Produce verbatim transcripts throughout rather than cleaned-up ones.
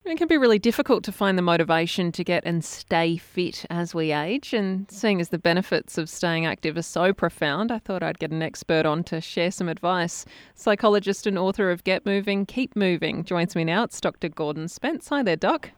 It can be really difficult to find the motivation to get and stay fit as we age, and seeing as the benefits of staying active are so profound, I thought I'd get an expert on to share some advice. Psychologist and author of Get Moving, Keep Moving joins me now. It's Doctor Gordon Spence. Hi there, Doc.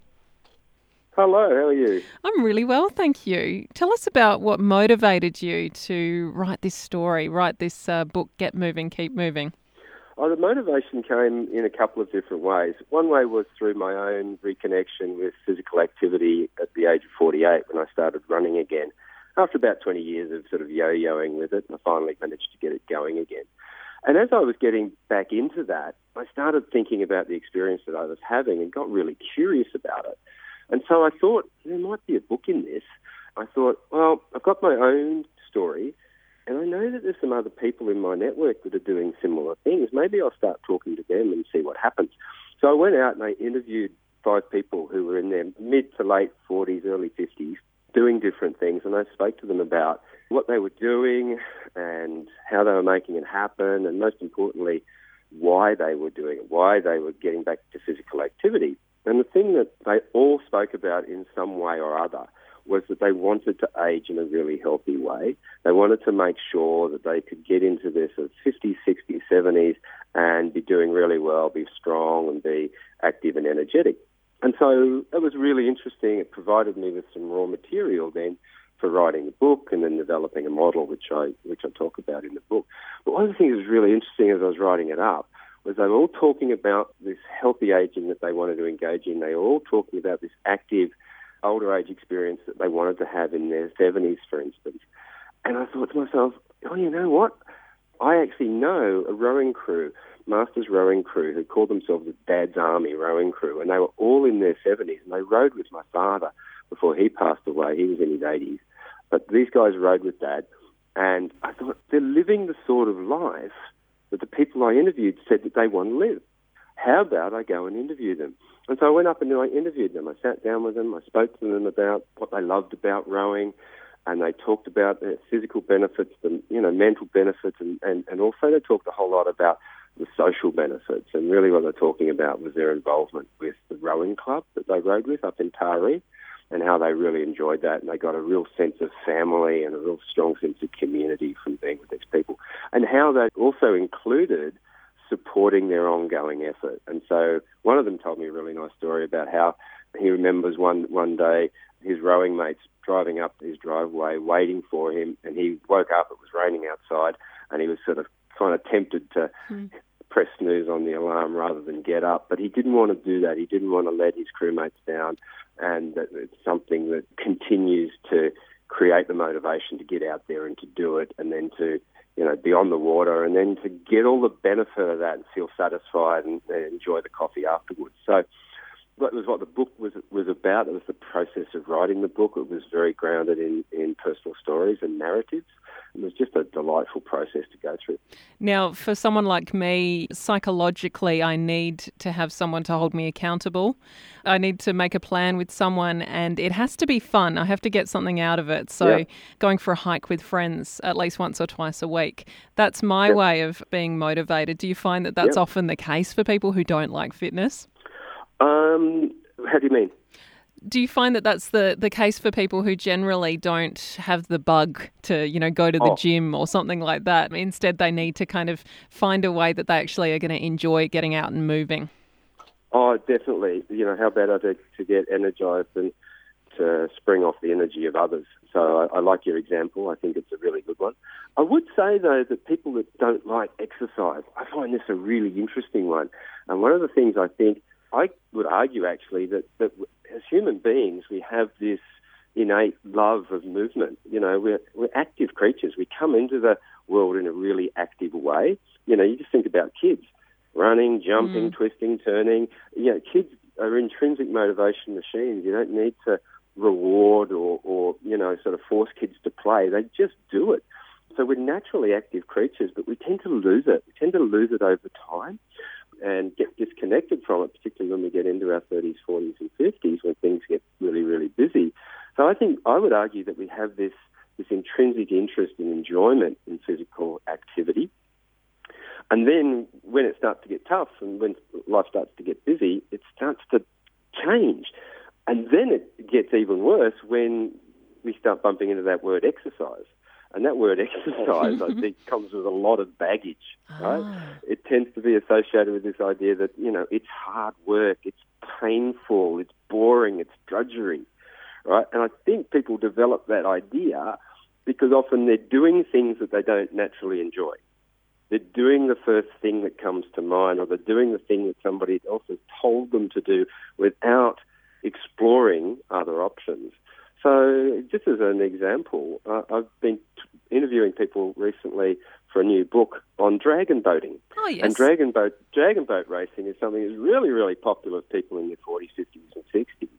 Hello, how are you? I'm really well, thank you. Tell us about what motivated you to write this story, write this uh, book, Get Moving, Keep Moving. Oh, the motivation came in a couple of different ways. One way was through my own reconnection with physical activity at the age of forty-eight when I started running again. After about twenty years of sort of yo-yoing with it, I finally managed to get it going again. And as I was getting back into that, I started thinking about the experience that I was having and got really curious about it. And so I thought, there might be a book in this. I thought, well, I've got my own story, and I know that there's some other people in my network that are doing similar things. Maybe I'll start talking to them and see what happens. So I went out and I interviewed five people who were in their mid to late forties, early fifties, doing different things, and I spoke to them about what they were doing and how they were making it happen, and most importantly, why they were doing it, why they were getting back to physical activity. And the thing that they all spoke about in some way or other was that they wanted to age in a really healthy way. They wanted to make sure that they could get into their sort of fifties, sixties, seventies and be doing really well, be strong and be active and energetic. And so it was really interesting. It provided me with some raw material then for writing the book and then developing a model, which I which I talk about in the book. But one of the things that was really interesting as I was writing it up was they were all talking about this healthy aging that they wanted to engage in. They were all talking about this active older age experience that they wanted to have in their seventies, for instance. And I thought to myself, oh, you know what? I actually know a rowing crew, Masters rowing crew, who called themselves the Dad's Army rowing crew, and they were all in their seventies, and they rowed with my father before he passed away. He was in his eighties. But these guys rowed with Dad, and I thought, they're living the sort of life that the people I interviewed said that they want to live. How about I go and interview them? And so I went up and I interviewed them. I sat down with them. I spoke to them about what they loved about rowing, and they talked about the physical benefits, the you know mental benefits, and, and, and also they talked a whole lot about the social benefits. And really what they're talking about was their involvement with the rowing club that they rowed with up in Taree, and how they really enjoyed that, and they got a real sense of family and a real strong sense of community from being with these people, and how that also included supporting their ongoing effort. And so one of them told me a really nice story about how he remembers one one day his rowing mates driving up his driveway waiting for him, and he woke up, it was raining outside, and he was sort of kind of tempted to mm. press snooze on the alarm rather than get up, but he didn't want to do that. He didn't want to let his crewmates down, and that it's something that continues to create the motivation to get out there and to do it, and then to you know, be on the water, and then to get all the benefit of that and feel satisfied and, and enjoy the coffee afterwards. So that was what the book was was about. It was the process of writing the book. It was very grounded in, in personal stories and narratives. It was just a delightful process to go through. Now, for someone like me, psychologically, I need to have someone to hold me accountable. I need to make a plan with someone, and it has to be fun. I have to get something out of it. So yeah. Going for a hike with friends at least once or twice a week, that's my yeah. way of being motivated. Do you find that that's yeah. often the case for people who don't like fitness? Um, how do you mean? Do you find that that's the, the case for people who generally don't have the bug to, you know, go to the oh. gym or something like that? Instead, they need to kind of find a way that they actually are going to enjoy getting out and moving. Oh, definitely. You know, how better to, to get energised than to spring off the energy of others. So I, I like your example. I think it's a really good one. I would say, though, that people that don't like exercise, I find this a really interesting one. And one of the things I think, I would argue actually that, that as human beings, we have this innate love of movement. You know, we're, we're active creatures. We come into the world in a really active way. You know, you just think about kids, running, jumping, mm. twisting, turning. You know, kids are intrinsic motivation machines. You don't need to reward or, or, you know, sort of force kids to play. They just do it. So we're naturally active creatures, but we tend to lose it. We tend to lose it over time and get disconnected from it, particularly when we get into our thirties, forties and fifties, when things get really, really busy. So I think I would argue that we have this, this intrinsic interest and enjoyment in physical activity. And then when it starts to get tough and when life starts to get busy, it starts to change. And then it gets even worse when we start bumping into that word exercise. And that word exercise, I think, comes with a lot of baggage, right? Ah. It tends to be associated with this idea that, you know, it's hard work, it's painful, it's boring, it's drudgery, right? And I think people develop that idea because often they're doing things that they don't naturally enjoy. They're doing the first thing that comes to mind, or they're doing the thing that somebody else has told them to do without exploring other options. So just as an example, uh, I've been t- interviewing people recently for a new book on dragon boating. Oh, yes. And dragon boat, dragon boat racing is something that's really, really popular with people in their forties, fifties and sixties.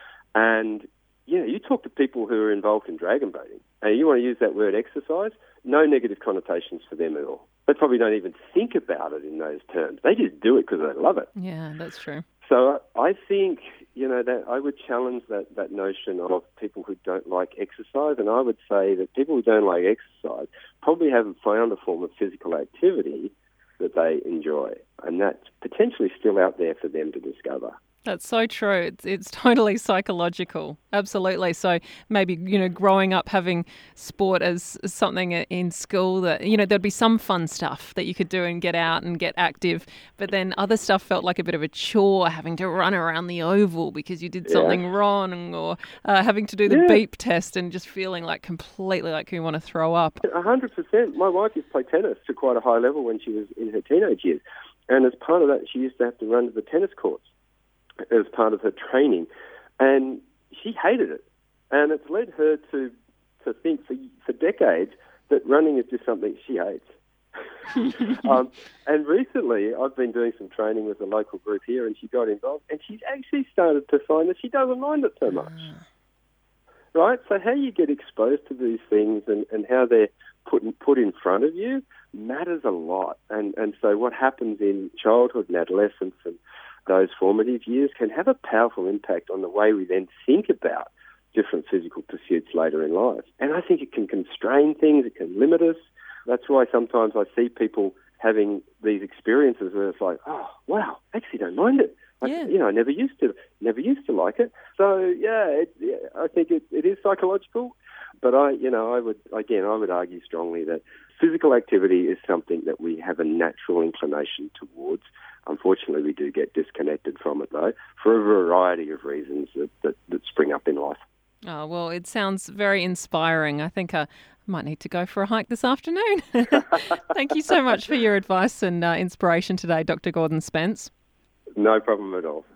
And, you know, you talk to people who are involved in dragon boating, and you want to use that word exercise, no negative connotations for them at all. They probably don't even think about it in those terms. They just do it because they love it. Yeah, that's true. So I think, you know, that I would challenge that, that notion of people who don't like exercise, and I would say that people who don't like exercise probably haven't found a form of physical activity that they enjoy, and that's potentially still out there for them to discover. That's so true. It's, it's totally psychological. Absolutely. So maybe, you know, growing up having sport as something in school that, you know, there'd be some fun stuff that you could do and get out and get active. But then other stuff felt like a bit of a chore, having to run around the oval because you did something yeah. wrong, or uh, having to do the yeah. beep test and just feeling like completely like you want to throw up. A hundred percent. My wife used to play tennis to quite a high level when she was in her teenage years. And as part of that, she used to have to run to the tennis courts as part of her training, and she hated it. And it's led her to to think for for decades that running is just something she hates. um, and recently, I've been doing some training with a local group here, and she got involved, and she's actually started to find that she doesn't mind it so much. Right? So how you get exposed to these things and, and how they're put in, put in front of you matters a lot. And and so what happens in childhood and adolescence and those formative years can have a powerful impact on the way we then think about different physical pursuits later in life. And I think it can constrain things, it can limit us. That's why sometimes I see people having these experiences where it's like, oh, wow, I actually don't mind it. I, yeah. You know, I never used to, never used to like it. So, yeah, it, yeah I think it, it is psychological. But I, you know, I would, again, I would argue strongly that physical activity is something that we have a natural inclination towards. Unfortunately, we do get disconnected from it, though, for a variety of reasons that, that, that spring up in life. Oh, well, it sounds very inspiring. I think I might need to go for a hike this afternoon. Thank you so much for your advice and uh, inspiration today, Doctor Gordon Spence. No problem at all.